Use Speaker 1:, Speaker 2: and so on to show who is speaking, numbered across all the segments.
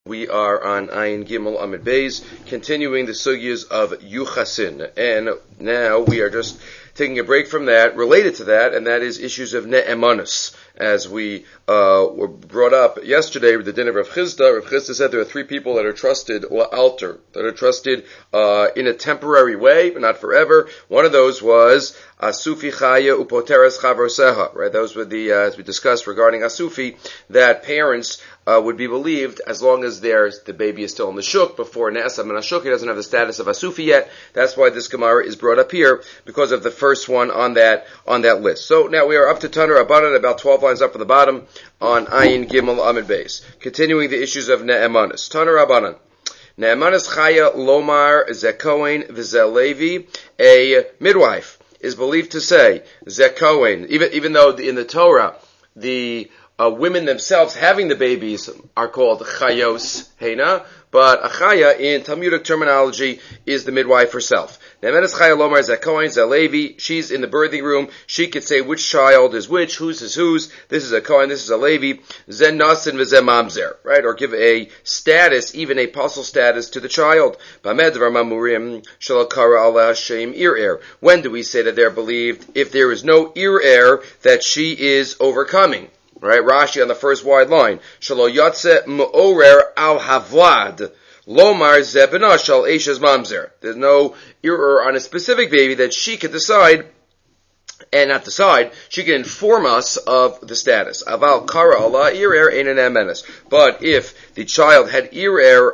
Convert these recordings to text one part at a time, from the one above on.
Speaker 1: We are on Ayin Gimel Amid Beis, continuing the sugyas of Yuchasin, and now we are just taking a break from that, related to that, and that is issues of Ne'emanus. As we were brought up yesterday with the din of Rav Chisda, Rav Chisda said there are three people that are trusted, la'alter, that are trusted in a temporary way, but not forever. One of those was Asufi Chaya Upoteres Chavroseha, right? Those were the, as we discussed regarding Asufi, that parents would be believed as long as the baby is still in the shuk. Before Ne'asam and Ashuk, he doesn't have the status of Asufi yet. That's why this Gemara is brought up here, because of the first one on that list. So now we are up to Tanur Abanan, about 12 lines up from the bottom, on Ayin Gimel Amid Beis. Continuing the issues of Ne'emanus. Tanur Abanan. Ne'emanus Chaya Lomar Zekohen V'Zelevi, a midwife is believed to say, Zekohen, even though in the Torah, the women themselves having the babies are called chayos heina, but a chaya in Talmudic terminology is the midwife herself. Ne'emanus chaya lomar zekohen zelevi. She's in the birthing room. She could say which child is which, whose is whose. This is a kohen, this is a levi. Zen nasin v'zen mamzer, right? Or give a status, even a apostle status, to the child. B'med dvar mamurim shalakara ala Hashem ir. When do we say that they're believed? If there is no ir that she is overcoming. Right, Rashi on the first wide line. Shalo yatse mu'orer al havlad. Lomar zebena shal eshes mamzer. There's no error on a specific baby that she could decide, and not decide, she can inform us of the status. Aval kara Allah irer ein ne'emanus. But if the child had irer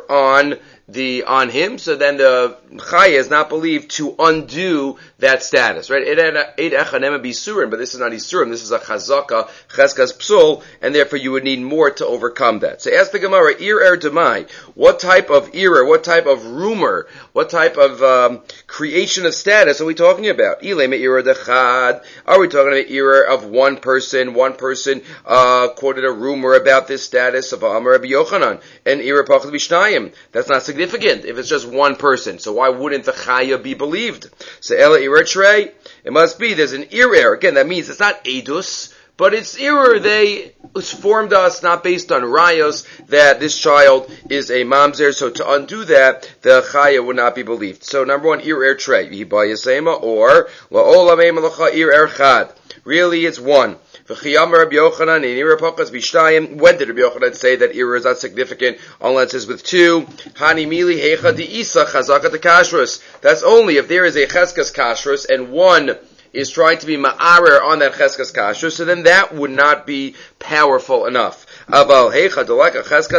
Speaker 1: on him, so then the chaya is not believed to undo that status, right? Eid echanema bisurim, but this is not isurim. This is a chazaka, cheskas psul, and therefore you would need more to overcome that. So ask the Gemara, demai, what type of era, what type of rumor, what type of creation of status are we talking about? Ilema era dechad. Are we talking about era of one person? One person quoted a rumor about this status of Amar Rabbi Yochanan, and era pachad b'shnayim. That's not significant if it's just one person. So why wouldn't the chaya be believed? So ela irer trei, it must be there's an irer. Again, that means it's not edus, but it's irer. They informed us, not based on rayos, that this child is a mamzer. So to undo that, the chaya would not be believed. So number one, irer trei, hibayasema, or la'olamei malacha irer chad. Really, it's one. When did Rabbi Yochanan say that ira is not significant unless it's with two? That's only if there is a cheskas kashrus and one is trying to be ma'arer on that cheskas kashrus, so then that would not be powerful enough. But if there's no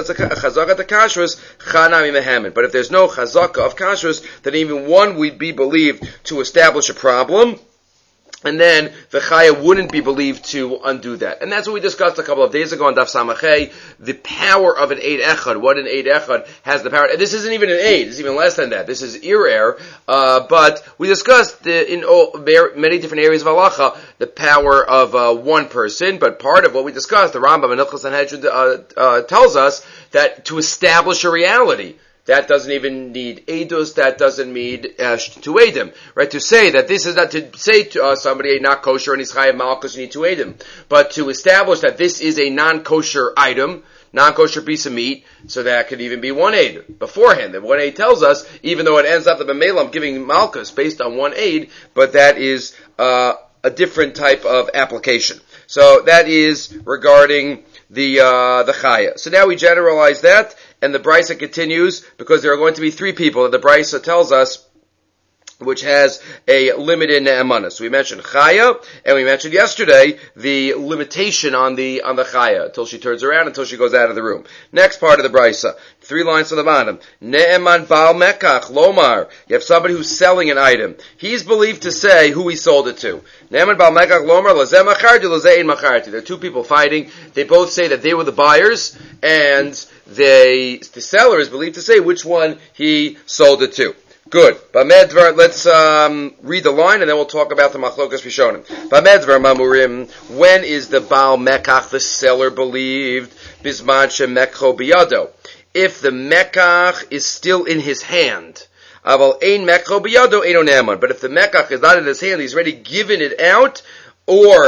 Speaker 1: chazaka of kashrus, then even one would be believed to establish a problem, and then the chaya wouldn't be believed to undo that. And that's what we discussed a couple of days ago on Daf Samachay, the power of an Eid Echad, what an Eid Echad has the power. And this isn't even an Eid, it's even less than that. This is irer, but we discussed in many different areas of halacha the power of one person, but part of what we discussed, the Rambam and Hilchos Sanhedrin tells us that to establish a reality, that doesn't even need edus. That doesn't need to edim, right? To say that this is not to say to somebody not kosher and he's chayav malchus, you need to edim, but to establish that this is a non-kosher item, non-kosher piece of meat, so that could even be one aid beforehand. And one aid tells us, even though it ends up the b'meilam giving malchus based on one aid, but that is a different type of application. So that is regarding the chaya. So now we generalize that, and the Brisa continues, because there are going to be three people that the Brisa tells us, which has a limited ne'emanus. So we mentioned chaya, and we mentioned yesterday the limitation on the chaya, until she turns around, until she goes out of the room. Next part of the Brisa, 3 lines to the bottom. Ne'eman bal mekach lomar. You have somebody who's selling an item. He's believed to say who he sold it to. Ne'eman bal mekach lomar lazeh macharti lazeh ein macharti. There are two people fighting. They both say that they were the buyers, and the seller is believed to say which one he sold it to. Good. Bamedvar, let's read the line and then we'll talk about the machlokas rishonim. Bamedvar mamurim, when is the Baal Mekach, the seller, believed? Bisman shemekcho biyado. If the Mekach is still in his hand. Aval ein mekcho biyado eino ne'eman. But if the Mekach is not in his hand, he's already given it out, or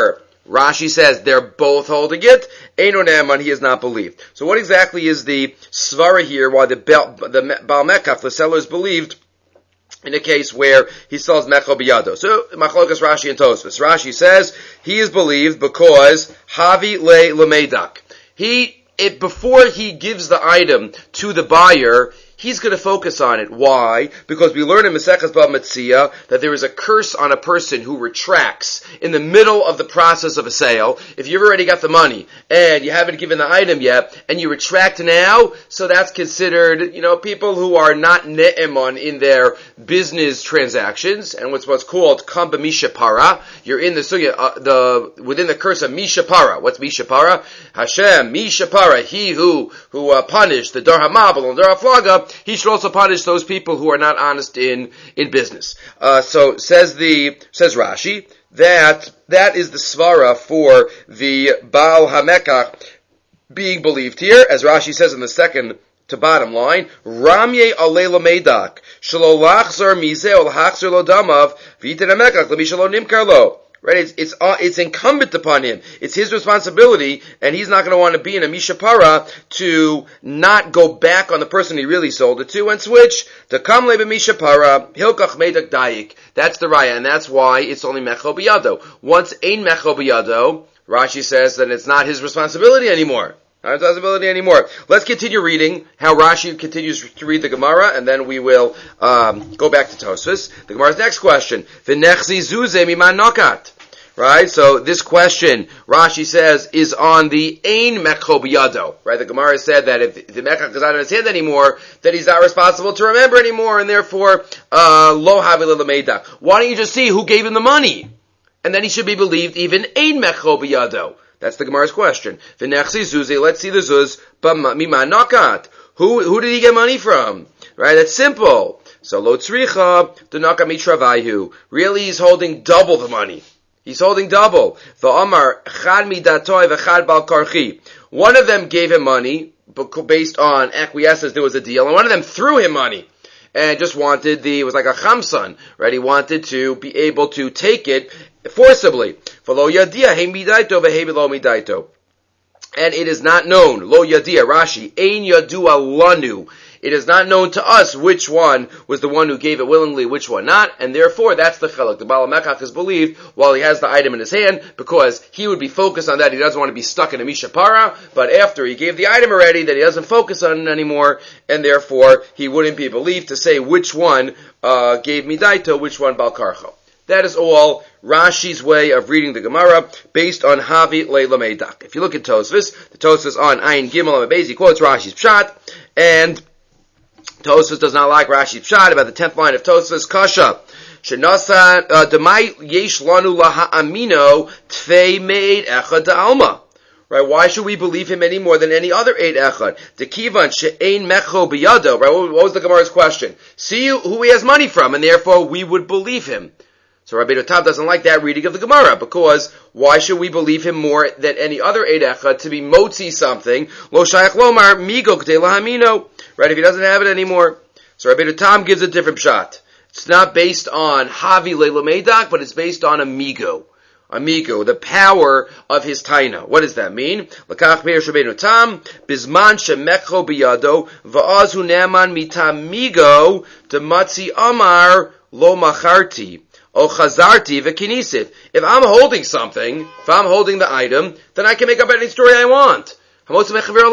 Speaker 1: Rashi says they're both holding it. Eino ne'eman, he is not believed. So what exactly is the svara here, why the Baal Mekach, the seller, is believed in a case where he sells Mecho Biyado? So, Machlokas Rashi and Tosfos. Rashi says he is believed because Havi Le Lameidak. Before he gives the item to the buyer, he's going to focus on it. Why? Because we learn in Maseches Bava Metzia that there is a curse on a person who retracts in the middle of the process of a sale. If you've already got the money and you haven't given the item yet and you retract now, so that's considered, people who are not ne'eman in their business transactions, and what's called kamba mishapara. You're in the sugya, within the curse of mishapara. What's mishapara? Hashem mishapara, he who punished the Dar HaMabel and Dar HaFlaga, he should also punish those people who are not honest in business. So says Rashi that is the svara for the Baal HaMekach being believed here, as Rashi says in the second to bottom line, Ramye Alela Meidak Shelo Lachzor Mizeh Ol Hachzor Lo Damav V'Yiten HaMekach L'Mi Shelo Nimkar Lo. Right, it's incumbent upon him. It's his responsibility, and he's not going to want to be in a mishapara to not go back on the person he really sold it to and switch to kamle b'mishapara hilkach meidak dayik. That's the raya, and that's why it's only mecho biyado. Once ein mecho biyado, Rashi says that it's not his responsibility anymore. Not his responsibility anymore. Let's continue reading how Rashi continues to read the Gemara, and then we will go back to Tosfos. The Gemara's next question: V'nechzi zuze miman nokat. Right? So this question, Rashi says, is on the ein mecho biyado. Right? The Gemara said that if the mechach is not in his hand anymore, that he's not responsible to remember anymore, and therefore lo havi l'lameidak. Why don't you just see who gave him the money, and then he should be believed even ein mecho biyado. That's the Gemara's question. V'nechzi zuze, let's see the zuz, miman nokat. Who did he get money from? Right? That's simple. So lo tzricha d'naka mitravayhu. Really, he's holding double the money. He's holding double. V'amar chad midatoi v'chad bal karchi. One of them gave him money based on acquiescence. There was a deal, and one of them threw him money and just wanted it was like a chamsan, right? He wanted to be able to take it forcibly. V'lo yadia he midaito v'he lo midaito. And it is not known, lo yadia, Rashi, ein yadua lanu. It is not known to us which one was the one who gave it willingly, which one not, and therefore that's the chelak. The Baal HaMekach is believed while he has the item in his hand, because he would be focused on that. He doesn't want to be stuck in a mishapara, but after he gave the item already, that he doesn't focus on it anymore, and therefore he wouldn't be believed to say which one gave midaito, which one Bal Karcho. That is all Rashi's way of reading the Gemara based on Havi Leila Meidak. If you look at Tosfos, the Tosfos on Ayin Gimel and Beis, he quotes Rashi's Pshat, and Tosfos does not like Rashi's Pshat about the 10th line of Tosfos. Kasha. Shenasa demai yesh lanu laha'amino tfei me'ed echad da'alma. Right? Why should we believe him any more than any other eid echad? Dekivan she'ein mecho biyado. Right? What was the Gemara's question? See who he has money from, and therefore we would believe him. So Rabbeinu Tam doesn't like that reading of the Gemara, because why should we believe him more than any other eid echad to be motzi something? Lo shayach lomar migo k'tei lahamino. Right? If he doesn't have it anymore. So Rabbeinu Tam gives a different shot. It's not based on Havi Leila Meidak, but it's based on Amigo. Amigo, the power of his taina. What does that mean? Lakach Meir Rabbeinu Tam, Bizman shemecho biyado, va'azu ne'aman mitamigo, dematzi amar lo macharti, o chazarti v'kinisif. If I'm holding something, if I'm holding the item, then I can make up any story I want. Not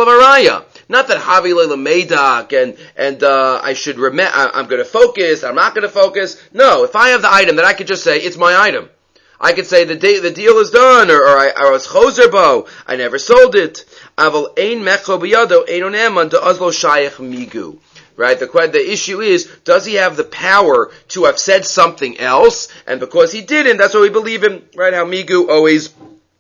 Speaker 1: that Havi Leila Meidak and I should remember, I'm going to focus, I'm not going to focus. No, if I have the item, then I could just say, it's my item. I could say the deal is done, or I was choser bo, I never sold it. Aval ein mecho biyado ein oneman to azlo shayach migu. Right? The issue is, does he have the power to have said something else? And because he didn't, that's why we believe him. Right? How Migu always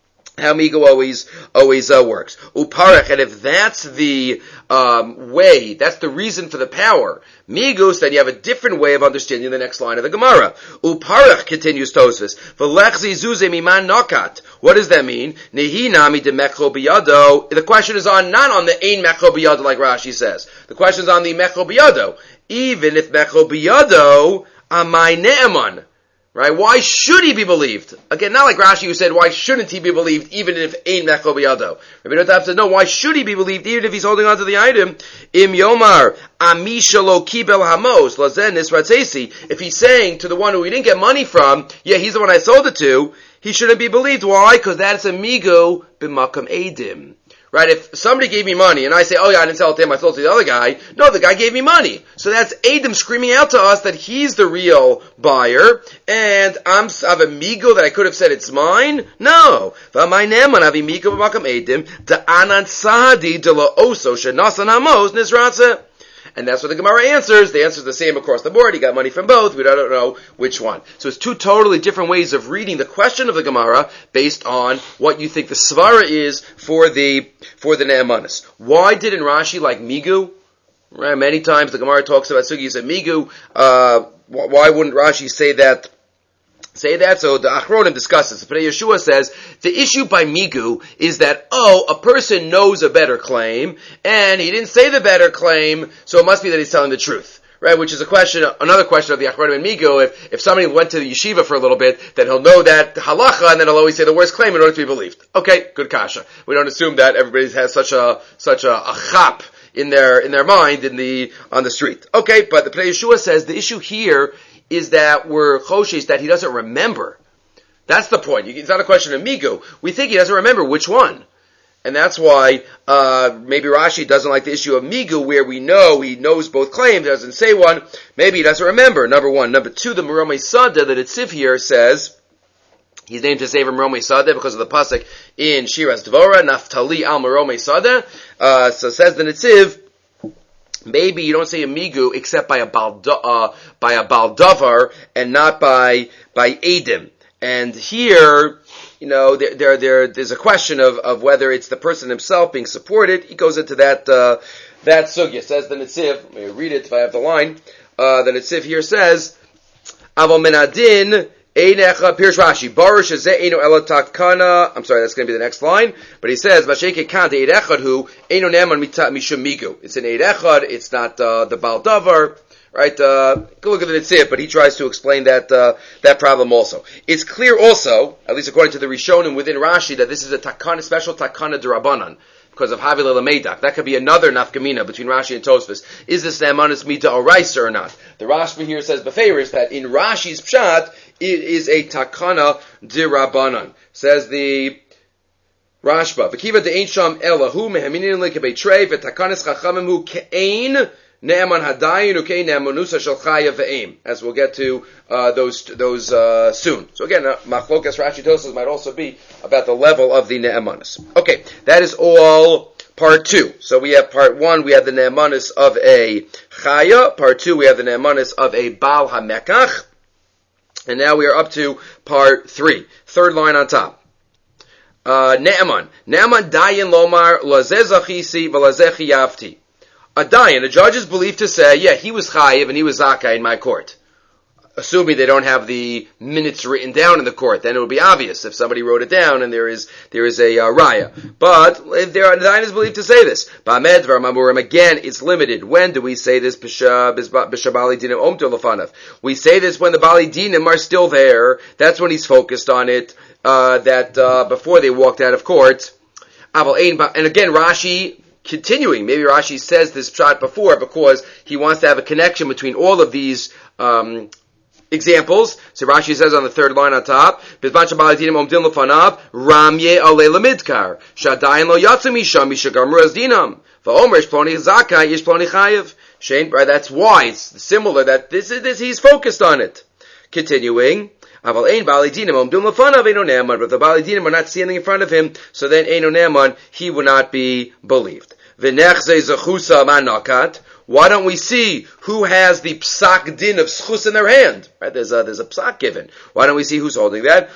Speaker 1: works. Uparach, and if that's the way, that's the reason for the power, Migus, then you have a different way of understanding the next line of the Gemara. Uparach, continues Tosfos, v'lechzi zuze miman nokat. What does that mean? Nehi nami de mecho biyado. The question is not on the ein mecho biyado like Rashi says. The question is on the mecho biyado. Even if mecho biyado, amai ne'eman. Right? Why should he be believed? Again, not like Rashi who said, why shouldn't he be believed even if ein mechel biyado? Rabbi Yotam said, no, why should he be believed even if he's holding on to the item? Im yomar ami shelo kibel hamos lazen nisratzesi. If he's saying to the one who he didn't get money from, yeah, he's the one I sold it to, he shouldn't be believed. Why? Because that's a migu b'makam edim. Right? If somebody gave me money and I say, oh yeah, I didn't sell it to him, I sold it to the other guy. No, the guy gave me money. So that's Adam screaming out to us that he's the real buyer and I have a migo that I could have said it's mine. No. And that's what the Gemara answers. The answer is the same across the board. He got money from both. We don't know which one. So it's two totally different ways of reading the question of the Gemara based on what you think the svara is for the ne'emanis. Why didn't Rashi like migu? Right, many times the Gemara talks about sugis of migu. Why wouldn't Rashi say that? So the Achronim discusses. But Yeshua says the issue by migu is that a person knows a better claim and he didn't say the better claim, so it must be that he's telling the truth, right? Which is another question of the Achronim and migu. If somebody went to the yeshiva for a little bit, then he'll know that halacha and then he'll always say the worst claim in order to be believed. Okay, good kasha. We don't assume that everybody has such a chap in their mind on the street. Okay, but the Pnei Yeshua says the issue here is that we're choshes that he doesn't remember. That's the point. It's not a question of migu. We think he doesn't remember which one. And that's why maybe Rashi doesn't like the issue of migu, where we know he knows both claims, doesn't say one. Maybe he doesn't remember, number one. Number two, the Meromei Sada that Netziv here says, he's named to save him Meromei Sada because of the pasuk in Shiras Dvorah, Naftali al Meromei Sada. So says the Netziv, maybe you don't say a migu except by a baldavar and not by edim. And here, there's a question of whether it's the person himself being supported. He goes into that sugya. Says the Netziv. Let me read it if I have the line. The Netziv here says, "Aval minadin einecha pirsh Rashi barush ze eino elatakana." I'm sorry, that's going to be the next line. But he says, "Masheke kante eid echad hu eino neman mishum migu." It's an eid echad. It's not the baldavar. Right? Go look at the Netziv, but he tries to explain that problem also. It's clear also, at least according to the Rishonim within Rashi, that this is a special takana d'Rabbanan because of Havil Elamedak. That could be another nafkamina between Rashi and Tosfos. Is this ne'emanis mita oraisa or not? The Rashba here says beferish that in Rashi's pshat it is a takana d'Rabbanan. Says the Rashba, "V'kiva de'ein sham elahu meheminin lekebeitrei v'takanis chachamim hu ke'ein ne'eman hadayin ukei ne'emanusa shel chaya ve'em." As we'll get to those soon. So again, machlokas Rashi Tosfos might also be about the level of the ne'emanis. Okay, that is all part 2. So we have part 1, we have the ne'emanis of a chaya. Part 2, we have the ne'emanis of a bal hamekach. And now we are up to part 3. Third line on top. Ne'eman dayan lomar lazeh zachisi v'lazeh chiyavti. A dayan, a judge is believed to say, yeah, he was chayiv and he was zakai in my court. Assuming they don't have the minutes written down in the court, then it would be obvious if somebody wrote it down and there is a raya. But if the dayan is believed to say this, ba'med v'ramamurim, again, it's limited. When do we say this? B'shabali dinim omto lefanav. We say this when the bali dinim are still there. That's when he's focused on it. Before they walked out of court. And again, Rashi. Continuing, maybe Rashi says this pshat before because he wants to have a connection between all of these examples. So Rashi says on the third line on top, "Bizman shabaladinim omdim lefanav ramye alei lamidkar shadayin lo yatsu misham mishagamru as dinam va'omer shploni zakai yish ploni chayev." That's why it's similar that this he's focused on it. Continuing. But if the Bali Dinim are not standing in front of him, so then Eino Ne'eman, he will not be believed. Why don't we see who has the psak din of schus in their hand? Right? There's a psak given. Why don't we see who's holding that?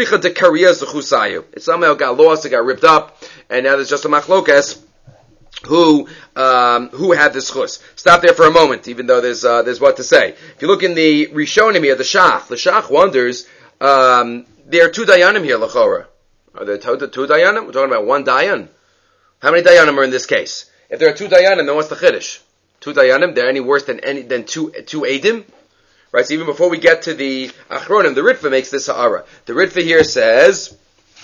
Speaker 1: It somehow got lost, it got ripped up, and now there's just a machlokas. Who had this chus? Stop there for a moment, even though there's what to say. If you look in the Rishonim here, the Shach wonders, there are 2 dayanim here, lachora. Are there 2 dayanim? We're talking about 1 dayan. How many dayanim are in this case? If there are 2 dayanim, then what's the chiddush? 2 dayanim, they're any worse than 2 edim? Right, so even before we get to the Achronim, the Ritva makes this ha'ara. The Ritva here says,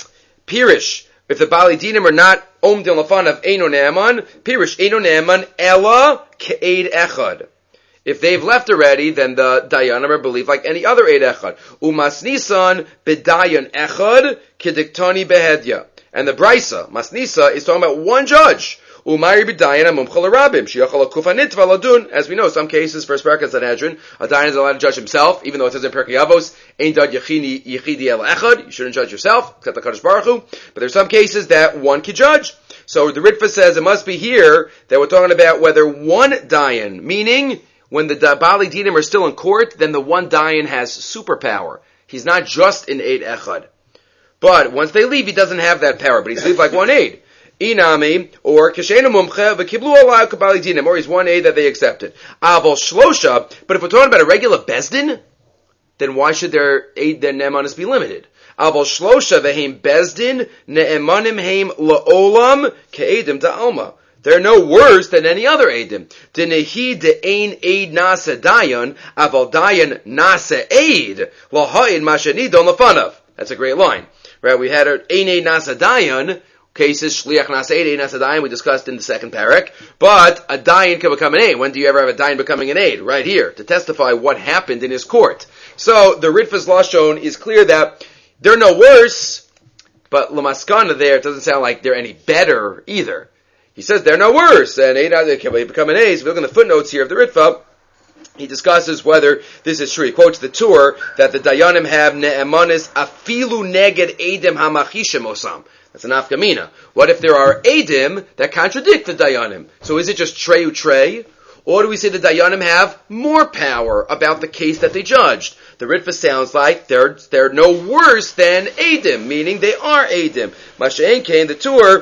Speaker 1: Pirish, if the Bali Dinim are not Omdim Lafanav Eino Ne'eman, Pirish Eino Ne'eman Ella Ke'ed Echad. If they've left already, then the Dayanim are believed like any other Eid Echad. Umas Nisan B'Dayan Echad Kediktani Behedya. And the Brisa, Masnisa, is talking about one judge. Umayri b'dayan amumchal rabim sheyachal kufanit v'ladun. As we know, some cases, first parak in Sanhedrin, a dayan is allowed to judge himself, even though it says in Pirkei Avos, ein dad yichidi el echad. You shouldn't judge yourself, except the Kadosh Baruch Hu. But there's some cases that one can judge. So the Ritva says it must be here that we're talking about whether one dayan, meaning when the Bali Dinim are still in court, then the one dayan has superpower. He's not just an Eid Echad. But once they leave, he doesn't have that power, but he's leave like one aid. Inami, or Keshenu Mumche, V'kiblu Alai Kabali Dinim, or he's one aid that they accepted. Aval Shlosha, but if we're talking about a regular Bezdin, then why should their aid, their Ne'emanis be limited? Aval Shlosha V'heim Bezdin, Ne'emanim Heim La'olam, Ke'edim Da'alma. They're no worse than any other Eidim. Denehi de'ein Eid Nasa Dayan, Aval Dayan Nasa Eid, Laha'id Mashanidon Lafanav. That's a great line. Right, we had an Ein Nasa Dayan, cases Shliach Nasa Eid, Ein Nasa Dayan, we discussed in the second parak, but a Dayan can become an Eid. When do you ever have a Dayan becoming an Eid? Right here, to testify what happened in his court. So, the Ritva's Lashon is clear that they're no worse, but Lamaskana there, it doesn't sound like they're any better either. He says they're no worse, and Eid can become an Eid. So, if you look in the footnotes here of the Ritva, he discusses whether this is true. He quotes the Tur that the Dayanim have ne'emanis afilu neged edim hamachishim osam. That's an afkamina. What if there are edim that contradict the Dayanim? So is it just treu trey? Or do we say the Dayanim have more power about the case that they judged? The Ritva sounds like they're no worse than edim, meaning they are edim. Masha'en Kain, the Tur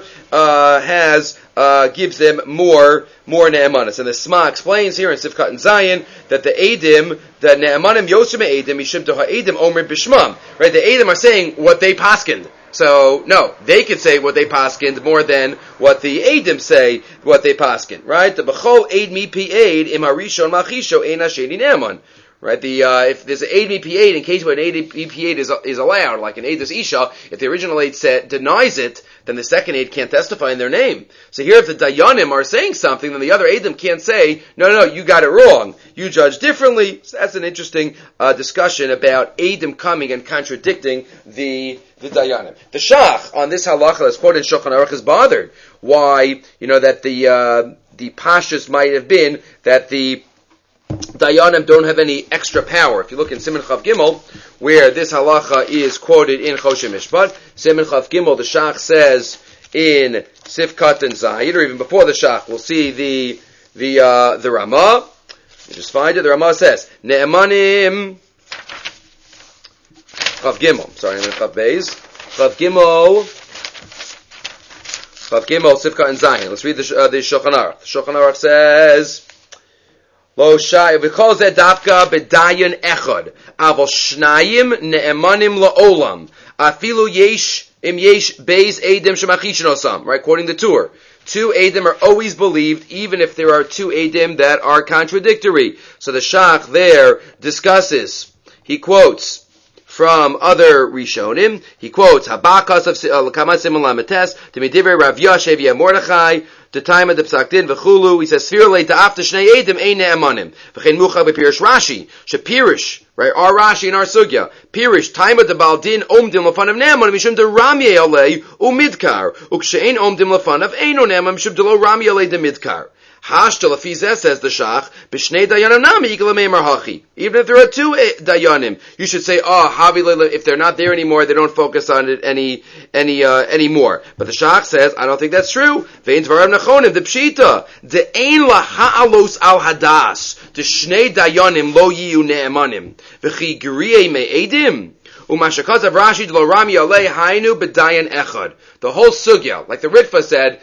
Speaker 1: gives them more ne'emanis. And the Sma explains here in Sifkat and Zion that the Eidim, the ne'emanim yosim Eidim, mishim to ha'edim omer bishmam. Right, the Eidim are saying what they paskind. So, no, they could say what they paskind more than what the Eidim say what they paskind. Right? The b'chol eid mi pi eid im harishon machisho ein hasheni ne'eman. Right, if there's an Eid Mipi Eid, in case where an Eid Mipi Eid is allowed, like an Eidus Isha, if the original Eid denies it, then the second Eid can't testify in their name. So here if the Dayanim are saying something, then the other Eidim can't say, no, you got it wrong. You judge differently. So that's an interesting discussion about Eidim coming and contradicting the Dayanim. The Shach, on this halacha that's quoted in Shulchan Aruch, is bothered. Why, that the pashas might have been that the Dayanim don't have any extra power. If you look in Siman Chav Gimel, where this halacha is quoted in Choshen Mishpat, Siman Chav Gimel, the Shach says in Sifkat and Zayin, or even before the Shach, we'll see the Ramah. You just find it. The Ramah says Ne'emanim Chav Gimel. Sorry, I'm in Chav Beis. Chav Gimel, Sifkat and Zayin. Let's read the Shulchan Aruch. The Shulchan Aruch says, Lo shay because that dafka bedayan echad aval shnayim ne'emanim la'olam afilu yesh beis edim shemachishin osam. Right, quoting the Tur. 2 edim are always believed, even if there are 2 edim that are contradictory. So the Shach there discusses. He quotes from other Rishonim. He quotes Habakas of Kamat Simon Lametes to Midiver Rav Yashev Yeh Mordechai. The time of the Psak Din v'chulu, he says, Sfir leita after shnei edim ein ne'emanim. V'chein mucha b'pirish Rashi, shepirish, right, our Rashi and our Sugya, pirish, time of the Baldin, omdim lefanav ne'emanim, mishum de ramye alei, umidkar, ukshein omdim lefanav, eino ne'emanim, mishum de lo ramye alei de midkar. Hashta lefizeh, says the Shach, b'shnei dayanim nami, yikla meimar hachi. Even if there are 2 dayanim, you should say, havi if they're not there anymore, they don't focus on it anymore. But the Shach says, I don't think that's true. Vein dvarav nachonim, the pshita, de ein la ha'alos al hadas, de shnei dayanim lo yiyu ne'emanim, v'chi griye me'edim. Umashakaz of Rashi, lo rami alei hainu b'dayan echad. The whole sugya, like the Ritva said,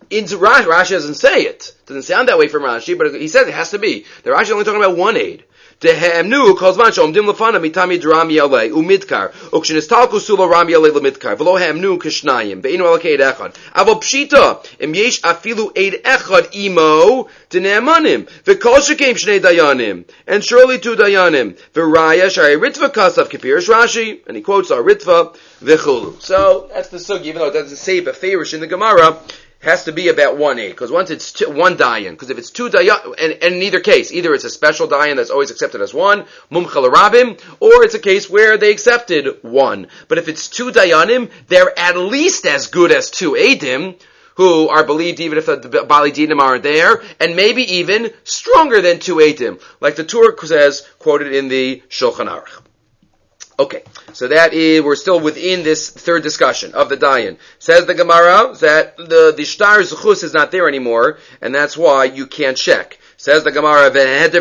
Speaker 1: Rashi doesn't say it. Doesn't sound that way from Rashi, but he says it has to be. The Rashi is only talking about 1 aid. Dehamnu kol zman she'omdim lefanav mitami d'rami alei umidkar ukshenistalku sulo rami alei lemidkar v'lo hamnu kishnayim ve'inu alakei eid echad avol pshita im yesh afilu eid echad imo d'ne'emanim v'kol shekem shnei dayanim and surely two dayanim v'raya shari ritva kasav kipirish Rashi, and he quotes our ritva v'chulu. So that's the sugi, even though it doesn't say beferish in the Gemara, has to be about 1 because once it's one dayan, because if it's two dayan, and in either case, either it's a special dayan that's always accepted as one, mumchal rabim, or it's a case where they accepted one. But if it's two dayanim, they're at least as good as two edim, who are believed even if the Bali Dinim aren't there, and maybe even stronger than two edim, like the Turk says, quoted in the Shulchan Aruch. Okay, so that is, we're still within this third discussion of the Dayan. Says the Gemara that the Shtar Zuchus is not there anymore, and that's why you can't check. Says the Gemara,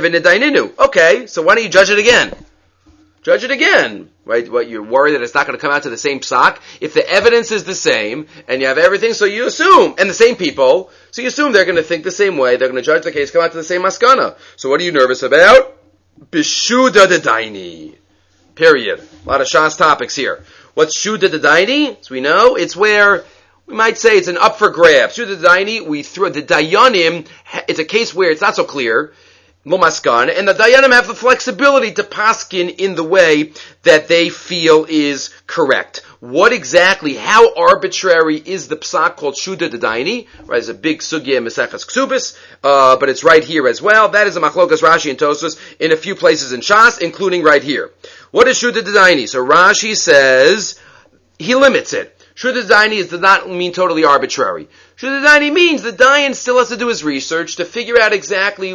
Speaker 1: okay, so why don't you judge it again? Judge it again. Right? What, you're worried that it's not going to come out to the same psak? If the evidence is the same, and you have everything, so you assume, and the same people, so you assume they're going to think the same way, they're going to judge the case, come out to the same maskana. So what are you nervous about? Bishuda de Daini. Period. A lot of Shas topics here. What's Shuda Daini? As we know, it's where we might say it's an up for grabs. Shuda Daini, we throw the Dayanim, it's a case where it's not so clear, Mumaskan, and the Dayanim have the flexibility to paskin in the way that they feel is correct. What exactly, how arbitrary is the psak called Shuda Daini? Right, it's a big sugya in Maseches Ksubis, but it's right here as well. That is a machlokas Rashi and Tosfos in a few places in Shas, including right here. What is Shuda Daini? So Rashi says, he limits it. Shuda Daini does not mean totally arbitrary. Shuda Daini means the Dayan still has to do his research to figure out exactly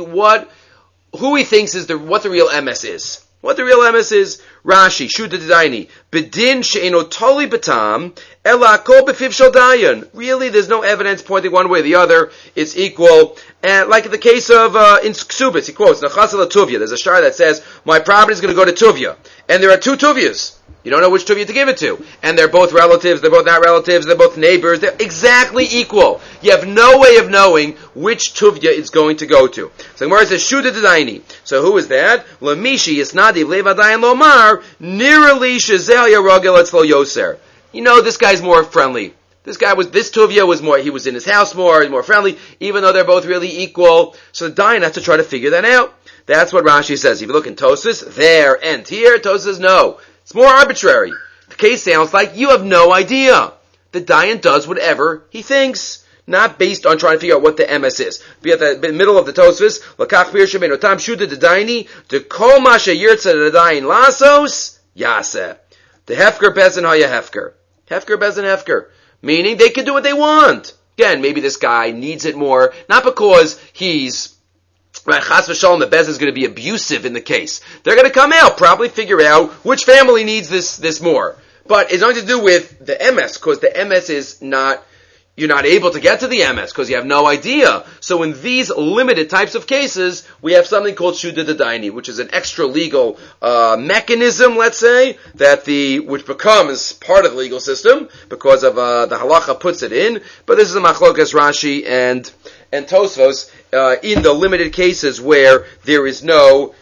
Speaker 1: who he thinks is what the real MS is. What the real MS is, Rashi, Shuda Daini, Bedin she'eno toli betam, ela kol befiv shel dayan. Really, there's no evidence pointing one way or the other. It's equal. And like in the case of, in Ksubis, he quotes, Nachasel Tuvia. There's a shtar that says, my property is going to go to Tuvia. And there are two Tuvias. You don't know which Tuvia to give it to. And they're both relatives, they're both not relatives, they're both neighbors, they're exactly equal. You have no way of knowing which Tuvia it's going to go to. So Gemara says, Shuda Daini. So who is that? Lamishi Yisnadi Levadayan Lomar, Nirali Shazel Yarogel Etzlo Yoser. You know, this guy's more friendly. This Tuvia was more, he was in his house more, he's more friendly, even though they're both really equal. So the Dayan has to try to figure that out. That's what Rashi says. If you look in Tosfos, there and here, Tosfos says no. It's more arbitrary. The case sounds like you have no idea. The Dayan does whatever he thinks, not based on trying to figure out what the MS is. Be at the middle of the Tosfos, Lakach Bir Shemeno Tam Shuda the Daini, the Kol Masha Yirtza the Dayan Lasos, Yaseh. The Hefker Bezin Haya Hefker. Hefker Bezin Hefker. Meaning they can do what they want. Again, maybe this guy needs it more, not because he's right, Chas v'shalom, the Bez is going to be abusive in the case. They're going to come out, probably figure out which family needs this more. But it's nothing to do with the MS, because the MS is not, you're not able to get to the MS, because you have no idea. So in these limited types of cases, we have something called Shuda Daini, which is an extra legal mechanism, let's say, which becomes part of the legal system, because of the halacha puts it in. But this is a machlokas Rashi and Tosfos, in the limited cases where there is no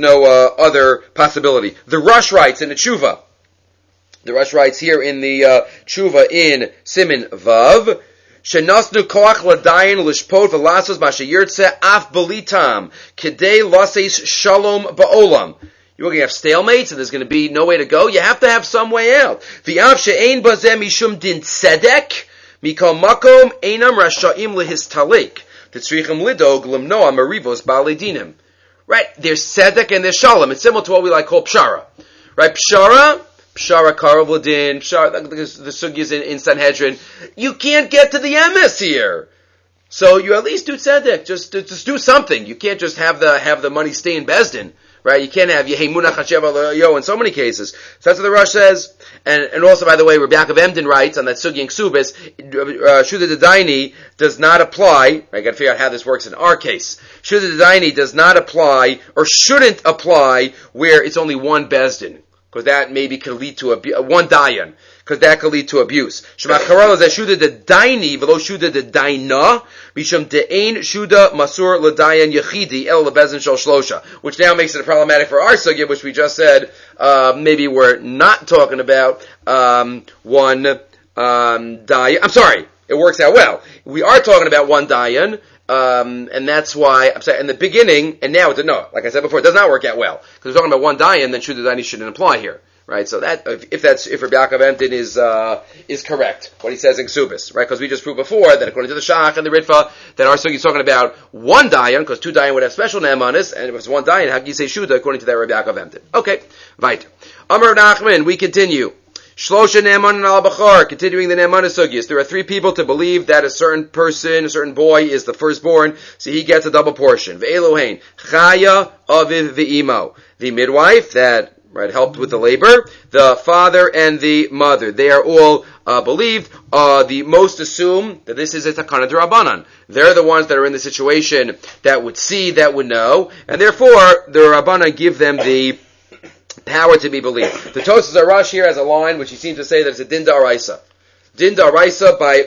Speaker 1: other possibility. The Rush writes in the Tshuva. The Rush writes here in the Tshuva in Simin Vav, Shenasnu koach ladayin lishpot v'lasos mashayirtze af belitam kedei lases shalom ba'olam. You're going to have stalemates and there's going to be no way to go. You have to have some way out. V'av she'ein bazeh mishum din tzedek mikol makom einam rasha'im lehistalik. Tzrichim lidog limnoa marivos ba'alei dinim. Right? There's tzedek and there's shalom. It's similar to what we like call pshara. Right? Pshara Karav Ladin, the sugyas in Sanhedrin. You can't get to the MS here. So you at least do tzedek. Just do something. You can't just have the money stay in Bezdin. Right? You can't have Yehi Munach Hashem Yo in so many cases. So that's what the Rush says. And also, by the way, Rabbi Yaakov Emden writes on that Sugya in Ksubis, Shuda Daini does not apply. I got to figure out how this works in our case. Shuda Daini does not apply, or shouldn't apply, where it's only one Bezdin. Because that maybe could lead to one dayan. because that could lead to abuse. Shema Karala is Shuda de Daini, velo Shuda de Daina, Mishum de'ein Shuda Masur L'dayan Yechidi El Lebezin Shel Shlosha, which now makes it problematic for our sugya, which we just said, maybe we're not talking about, one, dayan. I'm sorry, it works out well. We are talking about one dayan, and that's why I'm saying in the beginning, and now it didn't know. Like I said before, it does not work out well because we're talking about one dayan. Then Shuda Daini shouldn't apply here, right? So that if Rabbi Yaakov Emden is correct, what he says in Ksubis, right? Because we just proved before that according to the Shach and the Ritva, that our sugi is talking about one dayan because two dayan would have special ne'emanis, and if it's one dayan, how can you say Shuda according to that Rabbi Yaakov Emden? Okay, right. Amar Nachman, we continue. Shlosha Ne'eman and Al-Bachar, continuing the Ne'eman Sugiyas. There are three people to believe that a certain person, a certain boy is the firstborn, so he gets a double portion. Ve'elohein, Chaya, Aviv, Ve'imo. The midwife that, right, helped with the labor, the father and the mother. They are all believed. The most assume that this is a Takana D'Rabbanan. They're the ones that are in the situation that would see, that would know, and therefore the Rabbanan give them the power to be believed. The Tosas Arash here has a line which he seems to say that it's a din da'araisa. Din da'araisa by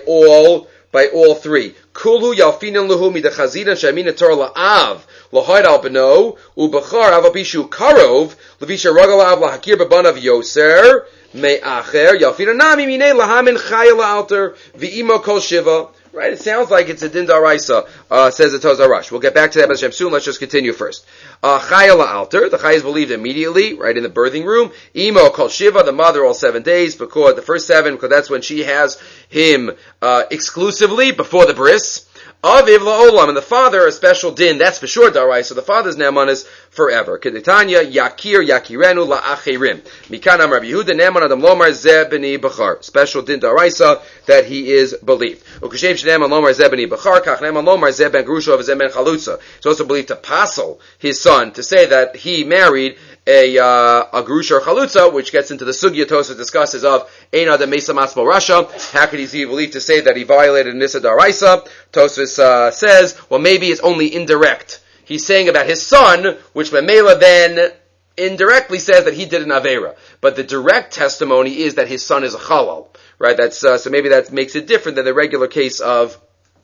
Speaker 1: all three. Kulu yalfinan luhu midachazina shamina torah la'av lahayd al beno ubachar avabishu karov levisha ragalav lahakir babanav yoser me'acher yalfinan nami minei lahamin chaya la'alter v'imo kol shiva. Right? It sounds like it's a din da'araisa, says the Tosas Arash. We'll get back to that Hashem soon. Let's just continue first. Chaya la'alter, the Chaya is believed immediately, right in the birthing room. Imo kol shiva, the mother all 7 days, because the first 7, because that's when she has him exclusively before the bris. Aviv la'olam, and the father, a special din, that's for sure da'araisa, so the father's ne'eman is forever. Kedetanya, yakir, yakirenu la'achirim. Mikan am Rabbi Yehuda, ne'eman adam lomar zeh b'ni b'char. Special din da'araisa, that he is believed. Ukashem she'ne'eman lomar zeh b'ni b'char, kach ne'eman lomar zeh ben grusha v'zeh ben chalutza. It's also believed to passel his son, to say that he married a grusha or chalutza, which gets into the sugya Tosas discusses of ein adam mesa masmo rasha. How could he be believed to say that he violated nisa daraisa? Tosas says, well, maybe it's only indirect. He's saying about his son, which Memela then indirectly says that he did an avera. But the direct testimony is that his son is a chalal, right? That's so maybe that makes it different than the regular case of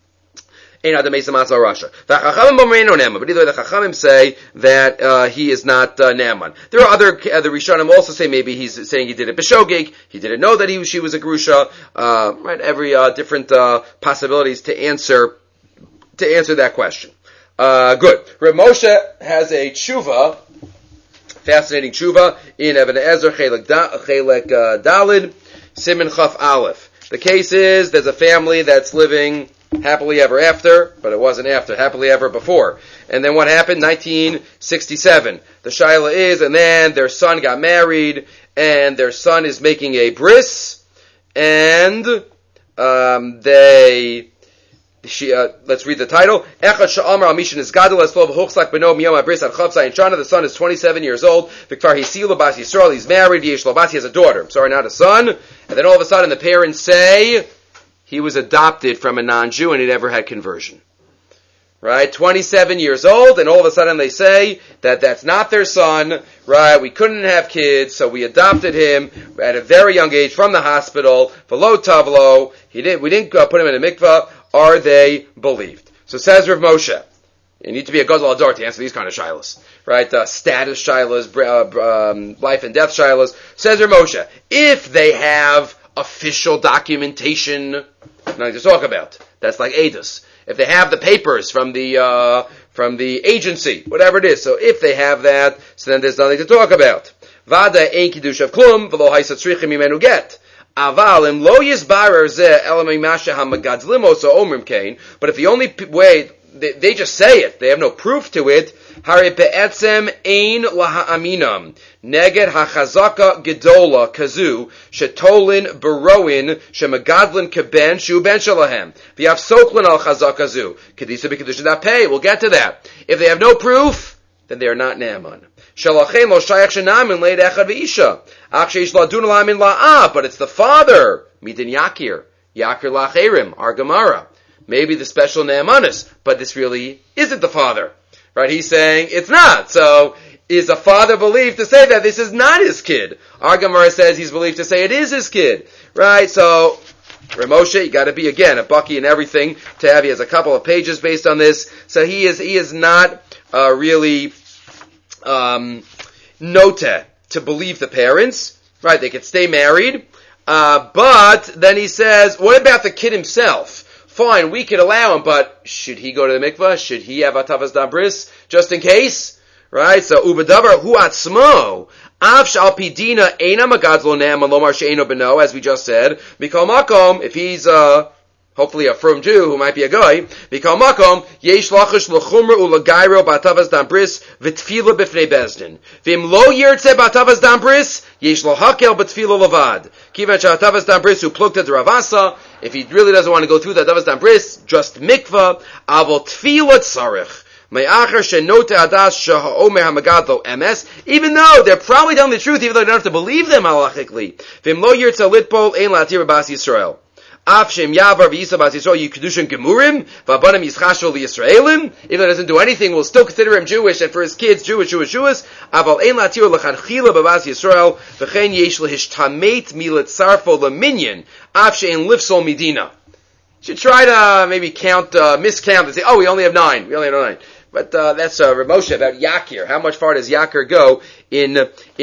Speaker 1: ein adam mesa masmo rasha. The chachamim bomeinu ne'eman, but either the chachamim say that he is not ne'eman. There are other the Rishonim also say maybe he's saying he did it b'shogeg. He didn't know that she was a grusha. Right? Every different possibilities to answer that question. Good. Reb Moshe has a tshuva, fascinating tshuva, in Even Ezer Chelek Dalid, Siman Chaf Aleph. The case is, there's a family that's living happily ever after, but it wasn't after, happily ever before. And then what happened? 1967. The shaila is, and then their son got married, and their son is making a bris, and let's read the title. Echad sha'amar al mishin is gadol eslov huchslak beno miyom abris ad chavsa in Shana. The son is 27 years old. Viktar hisila bas Yisrael. He's married. Yesh lo bas. He has a daughter. I'm sorry, not a son. And then all of a sudden the parents say he was adopted from a non-Jew and he never had conversion. Right? 27 years old, and all of a sudden they say that that's not their son, right? We couldn't have kids, so we adopted him at a very young age from the hospital. V'lo tavlo. We didn't put him in a mikvah. Are they believed? So says Rav Moshe, you need to be a Gadol Adar to answer these kind of shilas, right? Status shilas, life and death shilas. Says Rav Moshe, if they have official documentation, nothing to talk about. That's like Eidos. If they have the papers from the agency, whatever it is. So if they have that, so then there's nothing to talk about. Vada ein kiddush of klum, v'lo haisa tzrichim imenu get. Aval im lo yizbarer zeh elamei masha hamagadzlimo so omrim kain. But if the only way they just say it, they have no proof to it. Hari be'etzem ein laha'aminam neged hachazaka gedola kazu shetolin baroin shemagadlin keben shu ben shalahem v'yafsoklin al chazaka zu kedisa b'kedushin dapei. We'll get to that. If they have no proof, then they are not ne'eman. Shalachem lo shayach shenamin leid echad v'isha ach sheish ladun lamin la'ah. But it's the father midin yakir lacherim our Gemara. Maybe the special ne'emanis, but this really isn't the father. Right? He's saying it's not. So, is a father believed to say that this is not his kid? Our Gemara says he's believed to say it is his kid. right? So, Ramosha, you got to be again a Bucky and everything. He has a couple of pages based on this, so he is not really nota to believe the parents, right? They could stay married, but then he says, what about the kid himself? Fine, we could allow him, but should he go to the mikvah? Should he have atavas dabris just in case? Right? So ubadavar hu atzmo av shal pidina eina magadlo ne'eman lomar she'eno beno, as we just said. Mikol makom, if he's hopefully a firm Jew who might be a guy, mikol makom yesh lachish lechumra ulagairo batavas dabris v'tfila b'fnei bezdin. V'im lo yirtze batavas dabris yesh lo hakel b'tfila levad. Kivan she'atavas dabris hu plukta d'Ravasa. If he really doesn't want to go through the atavas dabris, just mikvah avol tfila tzarich. Even though they're probably telling the truth, even though they don't have to believe them halachically. If he doesn't do anything, we'll still consider him Jewish, and for his kids, Jewish. Should try to maybe miscount and say, we only have 9. But that's Ramosha about Yakir. How much far does Yakir go in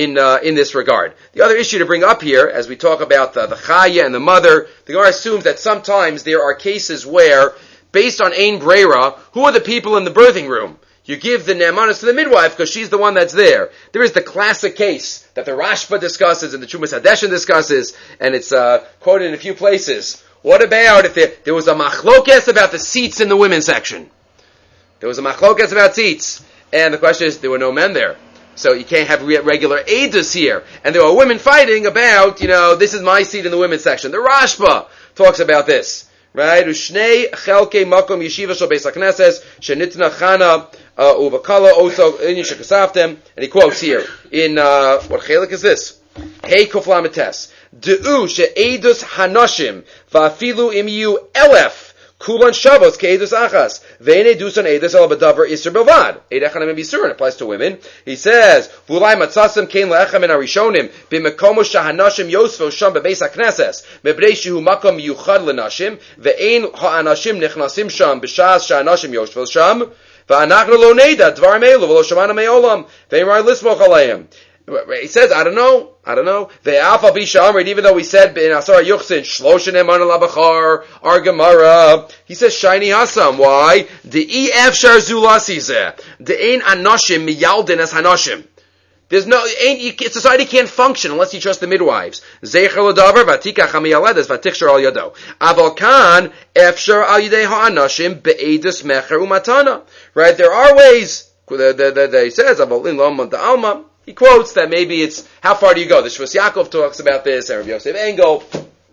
Speaker 1: this regard? The other issue to bring up here, as we talk about the Chaya and the mother, the Gemara assumes that sometimes there are cases where, based on Ein Breira, who are the people in the birthing room? You give the Ne'emanos to the midwife because she's the one that's there. There is the classic case that the Rashba discusses and the Chumas Hadeshin discusses, and it's quoted in a few places. What about if there was a machlokes about the seats in the women's section? There was a machlokes about seats. And the question is, there were no men there. So you can't have regular edus here. And there were women fighting about, this is my seat in the women's section. The Rashba talks about this. Right? Ushnei chelke makom yeshiva shel beis hakneses shenitna chana uvakala oso inyan shekasaftem. And he quotes here in what chelik is this? Hey koflamites de'u she'edus hanashim va'afilu im yu elef kulan shavos ke'edus achas ve'ene dusan edus al b'davar iser belvad edechanam b'isurin applies to women. He says v'ulai matzasim kein le'echem en arishonim b'mekomo shahanashim yosfo sham bebeis hakneses mebnei shehu makom yuchad lenashim ve'en ha'anashim nechnasim sham b'shas shahanashim yosfo sham v'anachnu lo neida dvar me'elu v'lo shamana me'olam ve'emar lismoch aleim. He says, I don't know. Ve'afal b'shamrid, even though we said in Asar Yuchsin, Shloshin eman alabachar, our Gemara, he says, Shiny Hasam. Why? The ef shar zulasizeh. The ein anoshim miyaldin as hanoshim. There's no, society can't function unless you trust the midwives. Zecher l'davar v'tikach hamiyaledes v'tichshar al yado. Aval kan efshar al yidei ha'anoshim be'edus mecher umatana. Right? There are ways. He says, Aval in lo amad alma. He quotes that maybe it's, how far do you go? The Shvus Yaakov talks about this, and Rabbi Yosef Engel.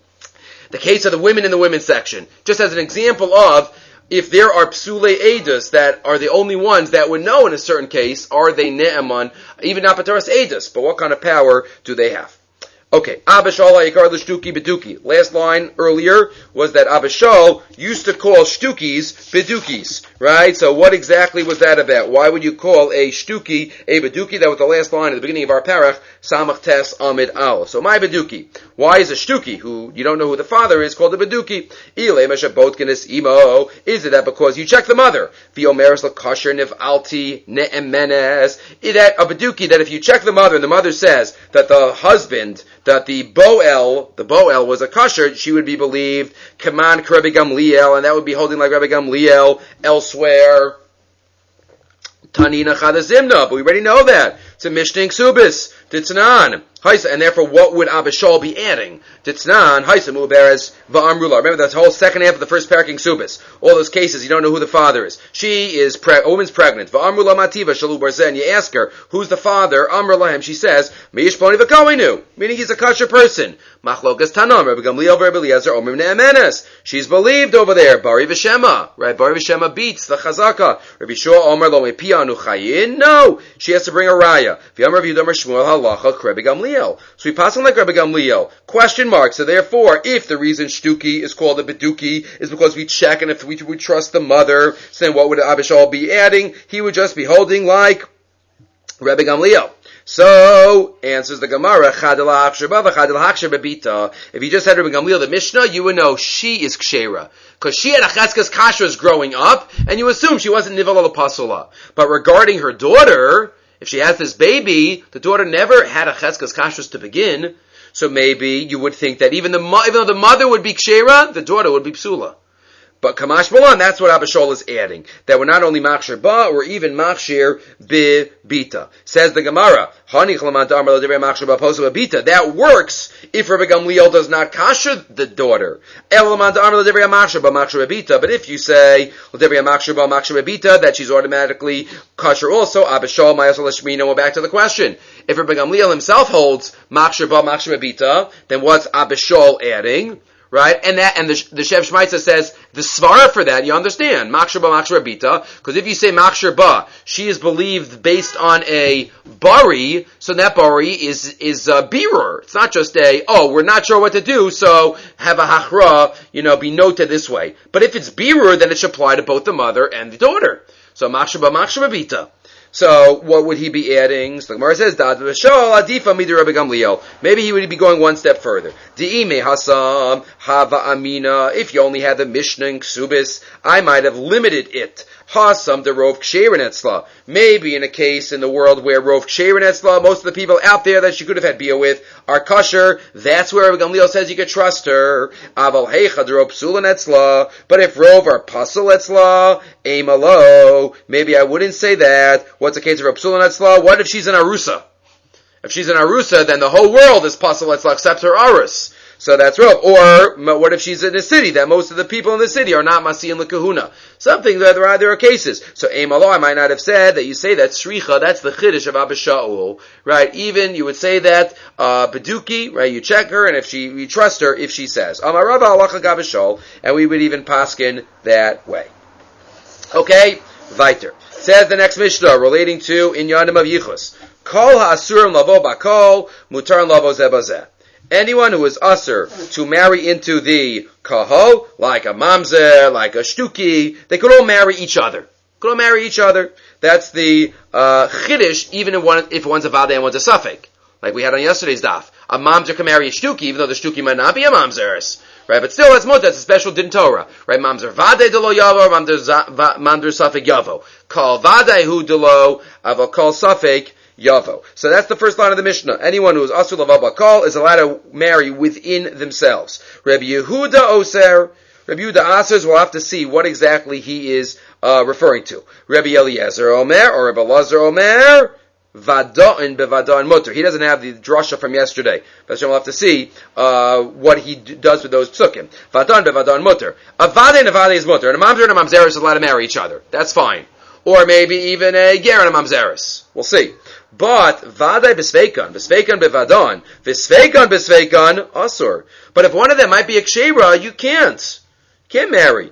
Speaker 1: The case of the women in the women's section. Just as an example of, if there are psule edus that are the only ones that would know in a certain case, are they ne'eman, even not pataras edus, but what kind of power do they have? Okay, Abishal ha'ikar l'shtuki beduki. Last line earlier was that Abishal used to call shtukis bedukis, right? So what exactly was that about? Why would you call a shtuki a beduki? That was the last line at the beginning of our parach, Samach Tes Amid Al. So my beduki. Why is a shtuki, who you don't know who the father is, called a beduki? Ile meshabotkenis imo. Is it that because you check the mother? V'omeres l'kasher niv'alti ne'emenes. Is that a beduki that if you check the mother and the mother says that the husband, that the Boel was a kosher, she would be believed, Kaman Rabbi Gamliel, and that would be holding like Rabbi Gamliel elsewhere. Tanina Chadazimna, but we already know that. It's a Mishnah Ksubis, Titzanan. And therefore, what would Abishal be adding? Titzanan, Haisa Muberes, Va'amrula. Remember that whole second half of the first parak in Ksubis. All those cases, you don't know who the father is. She is, a woman's pregnant. Va'amrula Mativa, Shalu Barzen. You ask her, who's the father? Amrulahem. She says, Meishponi V'Koinu. Meaning he's a kosher person. Machlokas Tanam, Rabbi Gamliel, Rabbi Eliezer, Omrim Ne'emenes. She's believed over there. Bari V'Shema. Right? Bari V'Shema beats the Chazaka. Rabbi Shua Omer Lo Mepianu Chayin. No. She has to bring a raya. V'Amar V'Yudam Shmuel Halacha, Rabbi Gamliel. So we pass on like Rabbi Gamliel. Question mark. So therefore, if the reason shtuki is called a beduki is because we check and if we trust the mother, so then what would Abishal be adding? He would just be holding like Rabbi Gamliel. So, answers the Gemara, if you just had Rabbi Gamliel the Mishnah, you would know she is Kshera. Because she had a Cheskes Kashrus growing up, and you assume she wasn't Nivel Pasula. But regarding her daughter, if she has this baby, the daughter never had a Cheskes Kashrus to begin, so maybe you would think that even though the mother would be Kshera, the daughter would be Psula. But Kamash Malan, that's what Abba Shaul is adding. That we're not only Machshir Ba, we're even Machshir Bi Bita. Says the Gemara, that works if Rabbi Gamliel does not kasher the daughter. But if you say that she's automatically kasher also, Abba Shaul, Mayasal Lashmina, we're back to the question. If Rabbi Gamliel himself holds Machshir Ba, Machshir Bita, then what's Abba Shaul adding? Right? And the Shev Shmaitza says, the svara for that, you understand, Machshir Ba, Machshir Bita, because if you say Machshir Ba, she is believed based on a bari, so that bari is a birur. It's not just we're not sure what to do, so have a hachra, be noted this way. But if it's birur, then it should apply to both the mother and the daughter. So Machshir Ba, Machshir Bita. So what would he be adding? So the Gemara says, maybe he would be going one step further. If you only had the Mishnah and Ksubis, I might have limited it. Hasam to Rov Ksherin Etzla. Maybe in a case in the world where Rov Ksherin Etzla, most of the people out there that she could have had bia with are kosher. That's where Rabbi Gamliel says you could trust her. Aval Heicha Rov Psulin Etzla. But if Rov are Pasul Etzla, Eimalo, maybe I wouldn't say that. What's the case of Rov Psulin Etzla? What if she's an Arusa? If she's an Arusa, then the whole world is Pasul Etzla except her Arus. So that's Rov. Or, what if she's in a city, that most of the people in the city are not Masi and L'Kahuna? Something that there are cases. So, Eimalo, I might not have said that you say that Sricha, that's the Chiddush of Abba Shaul, right? Even, you would say that, Beduki, right? You check her, and you trust her if she says. Amar Rava Halacha Abba Shaul, and we would even paskin that way. Okay? Weiter. Says the next Mishnah, relating to Inyanim of Yichus. Kol ha'asurim lavo bakol, mutar lavo zebazeh. Anyone who is usher to marry into the kahol, like a mamzer, like a shtuki, they could all marry each other. That's the chiddush, even if one's a vade and one's a suffix. Like we had on yesterday's daf. A mamzer can marry a shtuki, even though the shtuki might not be a mamzeris. Right? But still, that's a special din Torah. Right? Mamzer vade de lo yavo, mamzer suffix yavo. Kol vade hu de lo, avo kol suffix Yavo. So that's the first line of the Mishnah. Anyone who is Asur Lavav Bakal is allowed to marry within themselves. Rabbi Yehuda Oser, Rabbi Yehuda Asers, we'll have to see what exactly he is referring to. Rabbi Eliezer Omer, or Rabbi Lazar Omer, Vada'in bevada'in mutter. He doesn't have the drasha from yesterday. But we'll have to see what he does with those psukim. Vada'in bevada'in mutter. A vade and a vade is mutter. And a mamzer and a mamzeris is allowed to marry each other. That's fine. Or maybe even a ger and a mamzeris. We'll see. But vadai besveikan bevadon, besveikan asur. But if one of them might be a kshera, you can't marry.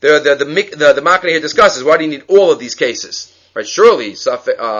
Speaker 1: The Makna here discusses why do you need all of these cases. Right, surely, if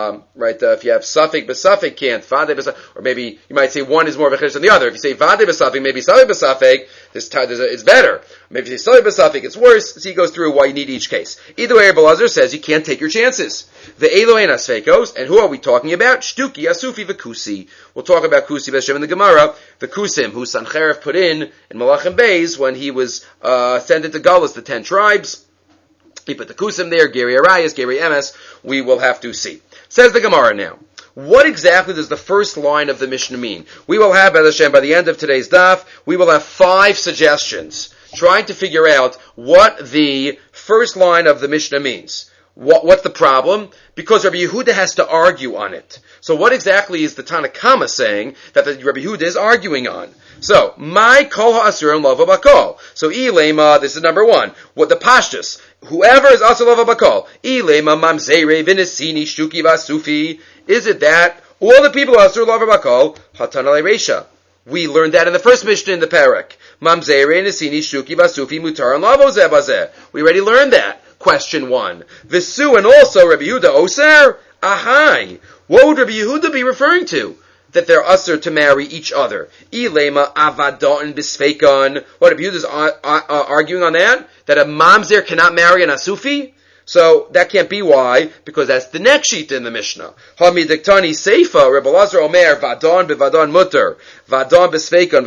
Speaker 1: you have suffix besafik, can't, vade besafik, or maybe you might say one is more of a chiddush than the other. If you say vade besafik, maybe suffix besafik, it's better. Maybe if you say suffix besafik, it's worse. So he goes through why you need each case. Either way, Rebbe Lazar says you can't take your chances. The Elohen Asfekos, and who are we talking about? Shtuki, Asufi, Vekusi. We'll talk about Kusi Beshem in the Gemara. The Kusim, who Sancherif put in Malachim Beis when he was sent into Galus, the 10 tribes. He put the Kusim there, Geri Arayas, Geri Emes. We will have to see. Says the Gemara now. What exactly does the first line of the Mishnah mean? We will have, by the end of today's daf, we will have 5 suggestions trying to figure out what the first line of the Mishnah means. What's the problem? Because Rabbi Yehuda has to argue on it. So what exactly is the Tanakama saying that the Rabbi Yehuda is arguing on? So, my kol ha'asurim lava bakol. So, ilema, this is number 1. What the pashtus, whoever is asur lava bakol, ilema mamzere vinesini shtuki vasufi. Is it that all the people are asur lava bakol, hatanale reisha? We learned that in the first Mishnah in the Perek. Mamzere nesini shtuki vasufi mutar and lavo zebazeh. We already learned that. Question 1. Visu and also Rabbi Yehuda oser? Ahai. What would Rabbi Yehuda be referring to? That they're usher to marry each other. Ilema avadon bisfeikan. What Rabbi Yehuda is arguing on that? That a mamzer cannot marry an asufi? So that can't be why, because that's the next sheet in the Mishnah. Hamidiktani Seifa, Rebbe Lazar Omer, Vadon bevadon mutter, Vadon besveikan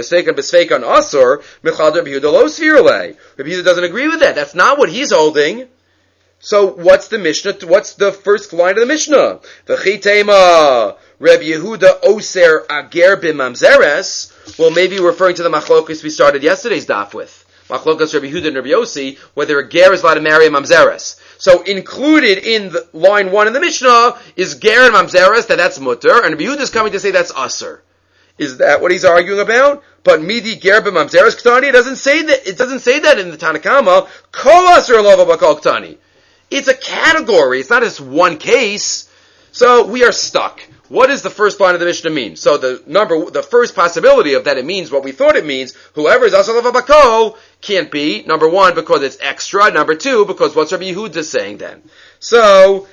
Speaker 1: asur, Michal Rebbe Yehuda lo svirle. Rebbe Yehuda doesn't agree with that. That's not what he's holding. So what's the Mishnah? What's the first line of the Mishnah? V'chitema Rebbe Yehuda oser ager b'mamzeres. Well, maybe referring to the machlokas we started yesterday's daf with. Machlokas Rebbe Yehuda and Rebbe Yossi, whether a ger is allowed to marry a mamzeres. So included in the line 1 in the Mishnah is ger and mamzeres, that's mutter, and Rebbe Yehuda is coming to say that's asur. Is that what he's arguing about? But midi ger b'mamzeres ktani, it doesn't say that in the Tanakama. Kol asur lova b'kol ktani. It's a category. It's not just one case. So we are stuck. What does the first line of the Mishnah mean? So the first possibility of that it means what we thought it means, whoever is asur lova b'kol, can't be, number 1, because it's extra, number 2, because what's Rabbi Yehuda saying then? So,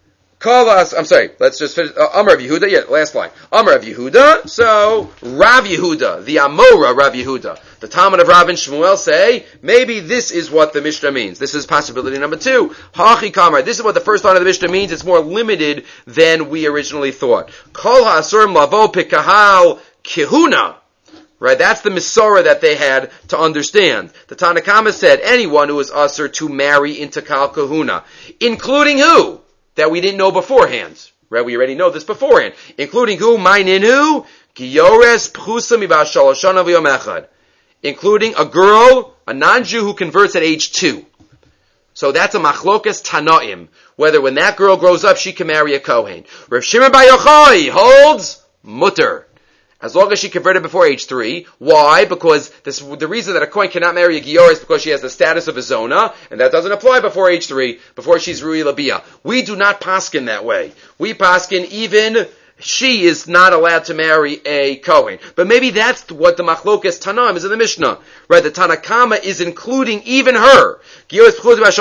Speaker 1: let's just finish, Amar Rav Yehuda, last line. Amar Rav Yehuda, so, Rav Yehuda, the Amora Rav Yehuda, the Talmud of Rav and Shmuel say, maybe this is what the Mishnah means. This is possibility number 2. Hachi Kamar, this is what the first line of the Mishnah means, it's more limited than we originally thought. Kol ha'asurim lavo pikahal kihuna. Right, that's the Misorah that they had to understand. The Tanakama said anyone who is usher to marry into Kal Kahuna, including who? That we didn't know beforehand. Right, we already know this beforehand. Including who? Mainin who? Giyores Pchusa Miba Shaloshana V'yom Echad. Including a girl, a non-Jew who converts at age 2. So that's a machlokas Tanaim. Whether when that girl grows up, she can marry a Kohen. Rav Shimon Bar Yochai holds mutter. As long as she converted before age 3. Why? Because the reason that a Kohen cannot marry a Gior is because she has the status of a Zona, and that doesn't apply before age 3, before she's Rui Labia. We do not paskin that way. We paskin even she is not allowed to marry a Kohen. But maybe that's what the Machlokas Tanam is in the Mishnah. Right, the Tanakama is including even her. Which we'll have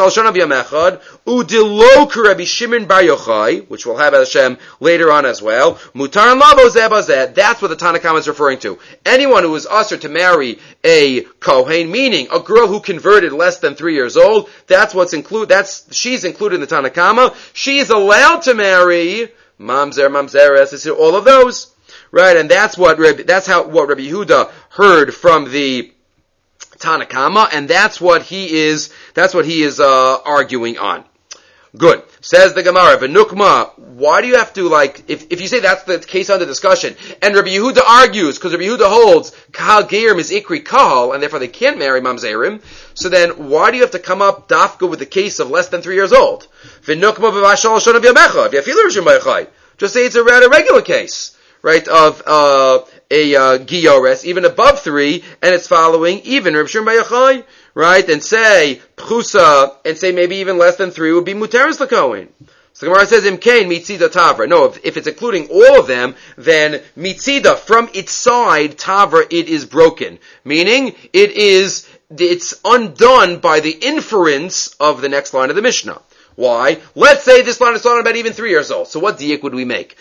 Speaker 1: Hashem later on as well. Mutar and Lavo Zebazet. That's what the Tanakama is referring to. Anyone who is usher to marry a Kohen, meaning a girl who converted less than 3 years old, she's included in the Tanakama. She is allowed to marry Mamzeres, all of those. Right, and that's what Rabbi Yehuda heard from the Tanakama, and that's what he is arguing on. Good. Says the Gemara, V'nukma, why do you have to, if you say that's the case under discussion, and Rabbi Yehuda argues, because Rabbi Yehuda holds, Kahal Geirim is Ikri Kahal, and therefore they can't marry Mamzerim, so then why do you have to come up dafka with the case of less than 3 years old? V'nukma b'vashal shon of Yamecha, v'yafilu Rishon Bayachai. Just say it's a regular case, right, of a Giores, even above 3, and it's following even Reb Shimon Bar Yochai, right, and say Pchusa, and say maybe even less than 3 would be Muteris L'Kohen. So the Gemara says Imkain Mitzida Tavra. No, if it's including all of them, then Mitzida, from its side, Tavra, it is broken. Meaning, it's undone by the inference of the next line of the Mishnah. Why? Let's say this line is talking about even 3 years old. So what diak would we make?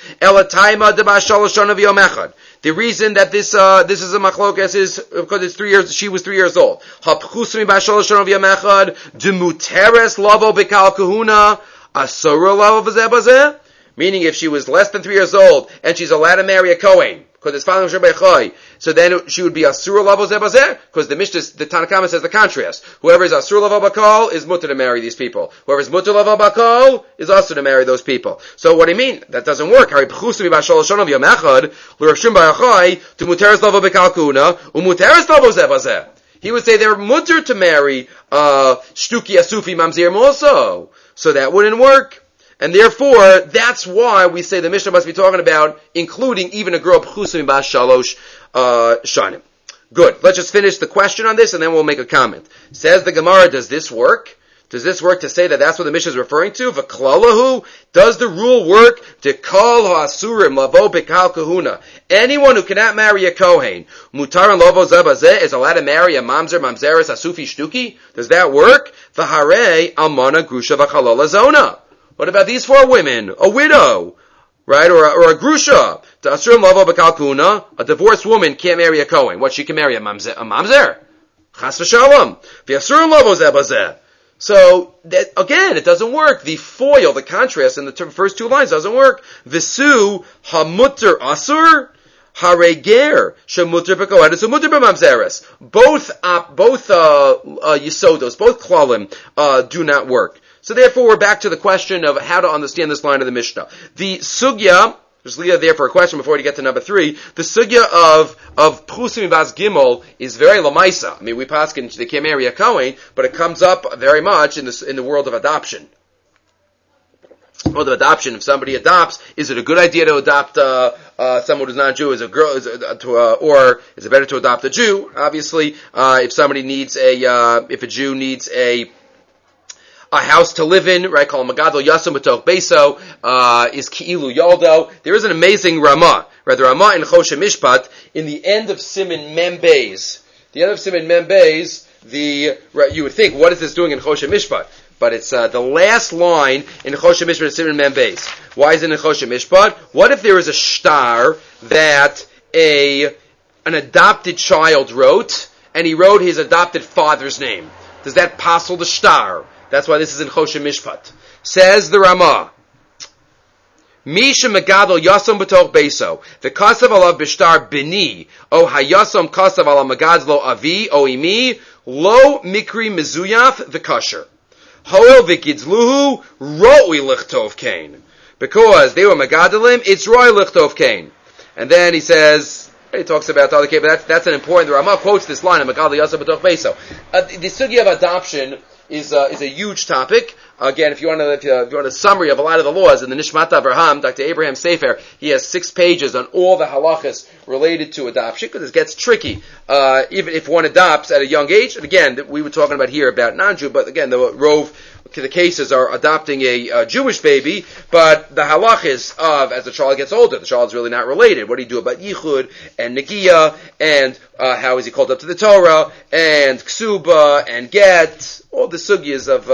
Speaker 1: The reason that this is a machlokas is because it's 3 years. She was 3 years old. Meaning, if she was less than 3 years old and she's allowed to marry a Kohen, because it's following Shem Bechai, so then she would be Asura Lavo Zebazeh, because the Mishnah, the Tanakama says the contrast. Whoever is Asura Lavo Bakal is mutter to marry these people. Whoever is mutter Lavo Bakal is also to marry those people. So what do you mean? That doesn't work. He would say they're mutter to marry Shtuki Asufi Mamzerim also. So that wouldn't work. And therefore, that's why we say the Mishnah must be talking about including even a girl Pchusim Bas Shalosh Shanim. Good. Let's just finish the question on this and then we'll make a comment. Says the Gemara, does this work? Does this work to say that that's what the Mishnah is referring to? V'klalahu? Does the rule work? To kol ha'asurim lavo b'kal kahuna. Anyone who cannot marry a Kohen, mutar and lovo zabazeh, is allowed to marry a mamzeres asufi shtuki? Does that work? V'harei almana grusha v'chalola zona. What about these 4 women? A widow, right? Or a grusha. Ta'asurim lavo b'kal kahuna. A divorced woman can't marry a Kohen. What, she can marry a mamzer? Chas v'shalom. V'yasurim lavo zabazeh. So, that, again, it doesn't work. The foil, the contrast in the first two lines doesn't work. Visu hamutter asur hareger shemutter b'kohedes umutter b'mamzeres. Both yisodos, both klalim, do not work. So therefore, we're back to the question of how to understand this line of the Mishnah. The sugya, just leave it there for a question before we get to number 3. The sugya of Pchusim Bas Gimel is very lamaisa. I mean, we paskin they can't marry a Kohen, but it comes up very much in the world of adoption. World of adoption. If somebody adopts, is it a good idea to adopt someone who's not a Jew? Is a girl, or is it better to adopt a Jew? Obviously, if somebody needs if a Jew needs a house to live in, right? Called Magadol Yasum B'Toch Beso, is Ki'ilu Yoldo. There is an amazing Ramah, right? The Ramah in Choshe Mishpat, in the end of Siman Mem Beis. The end of Siman Mem Beis, you would think, what is this doing in Choshe Mishpat? But it's the last line in Choshe Mishpat, Siman Mem Beis. Why is it in Choshe Mishpat? What if there is a shtar that an adopted child wrote, and he wrote his adopted father's name? Does that passel the shtar? That's why this is in Choshe Mishpat. Says the Ramah, Misha Megadol Yasam B'Toch Beso, the Kasav Alav Bishtar Bini, O Hayasam Kasav Alav Megadlo Avi, O Imi, Lo Mikri Mezuyaf, the Kasher. Hoel Vikidzluhu, Ro'i Lichtov Kain. Because they were Megadolim, it's Ro'i Lichtov Kain. And then he says, he talks about the other case, but that's an important, the Ramah quotes this line, Megadol Yasam B'Toch Beso. The sugya of adoption is a huge topic. Again, if you want a summary of a lot of the laws in the Nishmat Avraham, Dr. Abraham Sefer, he has 6 pages on all the halachas related to adoption, because it gets tricky. Even if one adopts at a young age, and again, we were talking about here about non-Jew, but again, the cases are adopting a Jewish baby, but the halachas of, as the child gets older, the child's really not related. What do you do about yichud, and negiya, and how is he called up to the Torah, and ksuba, and get, all the sugyas of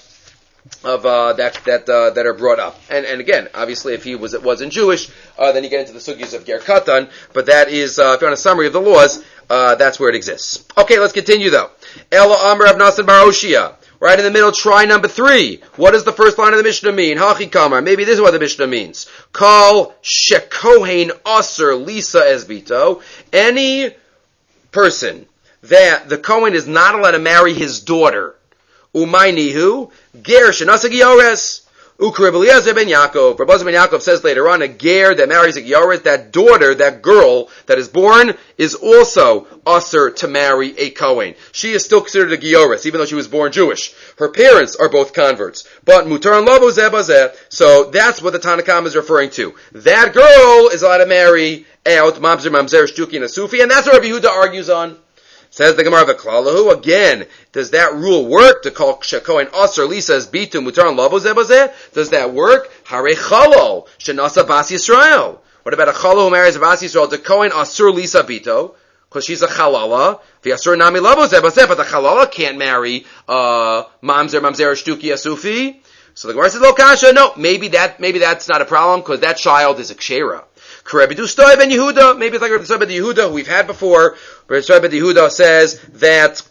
Speaker 1: that are brought up. And again, obviously, if he wasn't Jewish, then you get into the sugyas of ger katan, but that is, if you want a summary of the laws, that's where it exists. Okay, let's continue though. Ela Amr of Nasan Bar Oshia. Right in the middle, try number 3. What does the first line of the Mishnah mean? Hachi Kamar. Maybe this is what the Mishnah means. Kal shekohen aser lisa esbito. Any person that the Kohen is not allowed to marry his daughter. Umaynihu ger shenasa giores. Ukrib Eliezer ben Yaakov. Rabbi ben Yaakov says later on, a ger that marries a giores, that daughter, that girl that is born, is also usher to marry a Kohen. She is still considered a giores, even though she was born Jewish. Her parents are both converts. But mutar and lavo zeh bazeh. So that's what the Tanna Kamma is referring to. That girl is allowed to marry out mamzer, mamzer, shtuki, and a sufi, and that's what Rabbi Yehuda argues on. Says the Gemara v'klalahu, again, does that rule work to call shekohen aser lisa as bitu mutar and lavo zeh bazeh? Does that work? Hare chalol shenasa bas Yisrael. What about a chalol who marries a bas Yisrael to kohen aser lisa bito? Because she's a chalala. V'asur nami lavo zeh bazeh, but the chalala can't marry mamzer, mamzer, shtuki, asufi. So the Gemara says, lo kasha, no, maybe that's not a problem, because that child is a kshera. Maybe it's like Rabbi Stoi ben Yehuda, who we've had before. Rabbi Stoi ben Yehuda says that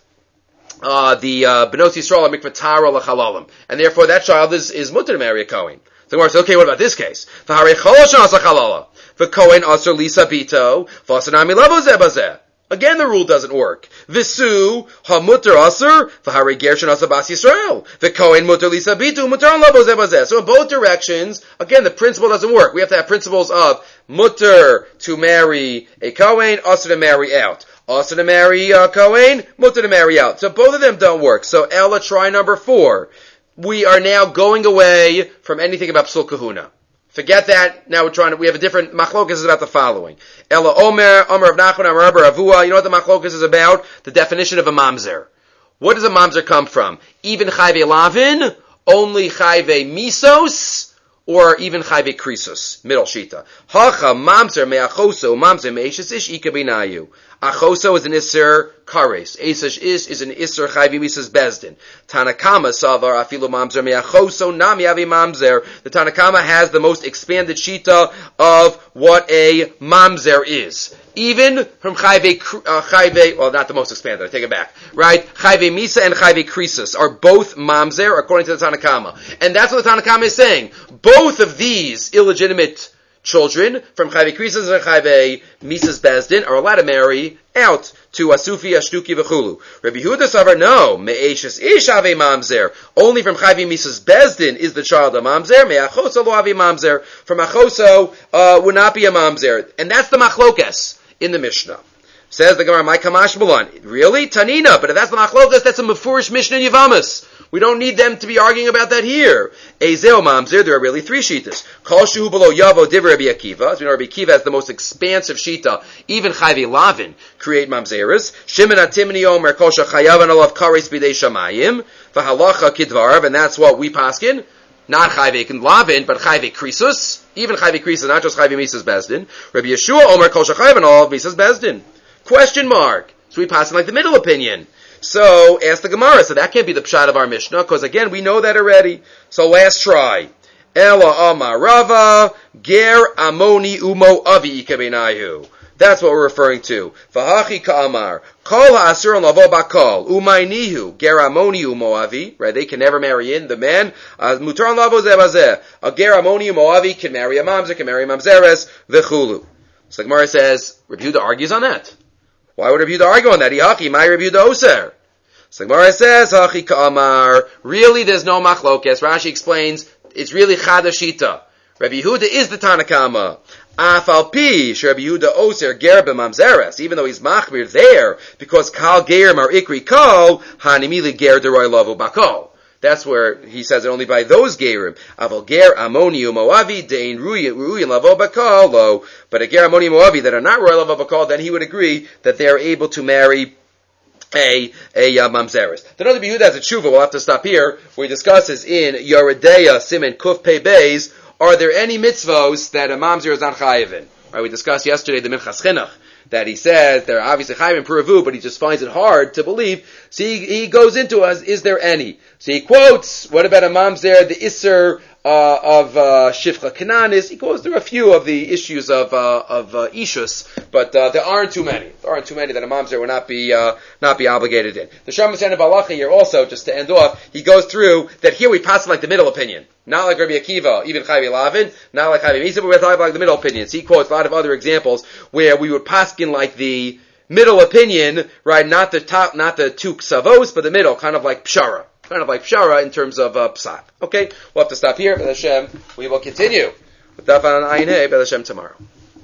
Speaker 1: the Benos Yisrael are mikvah tara l'chalalim, and therefore that child is mutter to marry a Kohen. So the Gemara says, okay, what about this case? V'harei chalosh nasa chalala, v'Kohen aser lisa bito, v'asanami lavo zeh bazeh. Again, the rule doesn't work. Visu hamutter aser v'harei ger shenasa bas Yisrael. V'Kohen mutter lisa bitu mutter lavo zeh bazeh. So in both directions, again, the principle doesn't work. We have to have principles of mutter to marry a Kohen, aser to marry out. Aser to marry a Kohen, mutter to marry out. So both of them don't work. So Ella, try number 4. We are now going away from anything about psul kahuna. Forget that. Now we have a different machlokas is about the following. Ella Omer of Nachman, Amar Rabba Avua. You know what the machlokas is about? The definition of a mamzer. What does a mamzer come from? Even chayve lavin, only chayve misos, or even chayve krisus, middle shita. Hacha mamzer me'achoso mamzer me'eshes ish ika binayu. Achoso is an isser kares. Eshes is an isser chayve misas bezdin. Tanakama savar afilu mamzer me'achoso nam yavi mamzer. The Tanakama has the most expanded shita of what a mamzer is. Even from chayve, well, not the most expanded, I take it back, right? Chayve misa and chayve krisus are both mamzer according to the Tanakama. And that's what the Tanakama is saying. Both of these illegitimate children from chayve krisus and chayve misas bezdin are allowed to marry out to asufi, ashtuki, v'chulu. Rabbi Yehuda savar, no, me'eshes ish ave mamzer. Only from chayve misas bezdin is the child a mamzer. Me'achoso lo ave mamzer. From achoso would not be a mamzer. And that's the machlokes in the Mishnah. Says the Gemara, my kamash malan. Really? Tanina. But if that's the machlokas, that's a mefurish Mishnah in Yavamas. We don't need them to be arguing about that here. Ezeo mamzer, there are really three shitas. Kol shu below yavo divrei Rabbi Akiva. As we know, Rabbi Akiva has the most expansive shita. Even chayve lavin create mamzeres. Shimon atimni omer kol shachayavan alav kares bidei shamayim. V'halacha kidvarav, and that's what we paskin. Not chayve lavin, but chayve krisus. Even chayve krisus, not just chayve misas bezdin. Rabbi Yeshua omer kol shachayavan alav misas bezdin. Question mark. So we pass it like the middle opinion. So, ask the Gemara. So that can't be the pshat of our Mishnah, because again, we know that already. So last try. Ela amar Rava, ger amoni umo avi ikabenayu. That's what we're referring to. Vahachi ka'amar, kol ha'asur lavo bakol, umaynihu, ger amoni umo avi. Right, they can never marry in, the man. Mutar lavo zebazeh. A ger amoni umo avi can marry a mamzer, can marry a mamzeres, v'chulu. So the Gemara says, Rabbi Yehuda argues on that. Why would Rabbi Yehuda argue on that? Ihachi, my Rabbi Yehuda oser. So the Gemara says, Hachi ka'amar, really there's no machlokes. Rashi explains, it's really chadashita. Rabbi Yehuda is the Tanakama. Afal pi, Rabbi Yehuda oser ger b'mamzeres, even though he's machmir there, because kal ger mar ikri kol, hanimili ger deroi lavu bakol. That's where he says it only by those gerim. Aval ger amoni umoavi dein ruyin lavo bakal lo. But a ger amoni umoavi that are not royal lavo bakal, then he would agree that they are able to marry a mamzeres. The other Yehuda has a tshuva. We'll have to stop here. Where he discusses in Yoredeya Simen Kuf Pei Beis. Are there any mitzvos that a mamzer is not chayiv in? Right? We discussed yesterday the Minchas Chinuch, that he says they're obviously chayiv in Puravu, but he just finds it hard to believe. So he goes into us, is there any? So he quotes, what about a mamzer, the isser of Shifcha Kananis? He quotes, there are a few of the issues of Ishus, but there aren't too many. There aren't too many that a mamzer would not be obligated in. The Shem Moshe Balacha here also, just to end off, he goes through that here we pass like the middle opinion. Not like Rabbi Akiva, even Chayve Lavin, not like Chayve Misa, but we're talking like the middle opinions. He quotes a lot of other examples where we would paskin like the middle opinion, right? Not the top, not the two ksavos, but the middle, kind of like pshara. Kind of like pshara in terms of psat. Okay, we'll have to stop here. B'Hashem, we will continue with Daf on Ayin Hey, B'Hashem tomorrow.